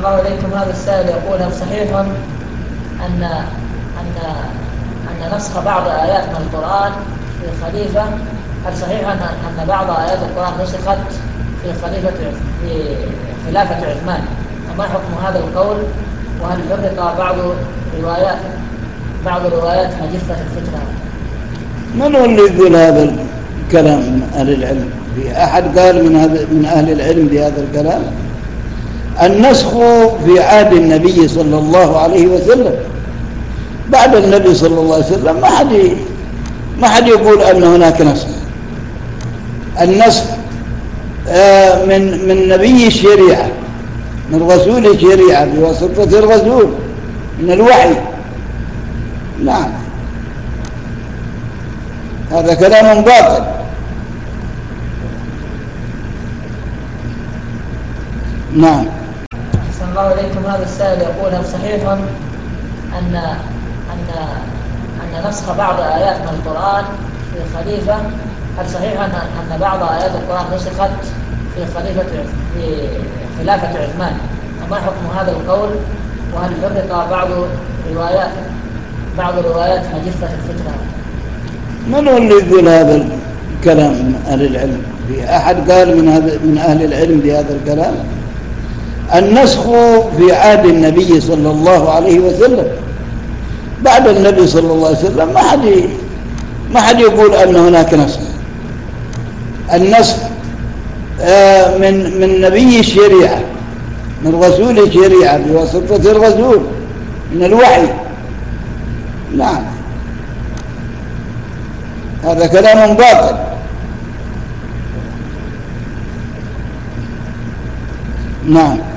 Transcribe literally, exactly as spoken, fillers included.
الله إليكم. هذا السائل يقول: هل صحيح أن أن أن نسخ بعض آيات من القرآن في خليفة هل صحيح أن أن بعض آيات القرآن نسخت في خليفة في خلافة عثمان؟ فما حكم هذا القول؟ وهل فرق بعض روايات بعض الروايات مجفة الفتنة؟ من هو اللي يقول هذا الكلام من أهل العلم؟ في أحد قال من هذا من أهل العلم بهذا الكلام؟ النسخ في عهد النبي صلى الله عليه وسلم. بعد النبي صلى الله عليه وسلم ما حد ما حد يقول أن هناك نسخ. النسخ من من نبي الشريعة، من رسول الشريعة بواسطة الرسول، من الوحي. نعم، هذا كلام باطل. نعم. أحسن الله إليكم. هذا السائل يقول: هل صحيح أن أن أن نسخ بعض آيات من القرآن في خليفة هل صحيح أن أن بعض آيات القرآن نسخت في خليفة في خلافة عثمان؟ فما حكم هذا القول؟ وهل فرق بعض روايات بعض الروايات مجفة الفتنة؟ من هو اللي يقول هذا الكلام من أهل العلم؟ في أحد قال من هذا من أهل العلم بهذا الكلام؟ النسخ في عهد النبي صلى الله عليه وسلم. بعد النبي صلى الله عليه وسلم ما حد ما حد يقول أن هناك نسخ. النسخ من من نبي الشريعة، من رسول الشريعة بواسطة الرسول، من الوحي. نعم، هذا كلام باطل. نعم.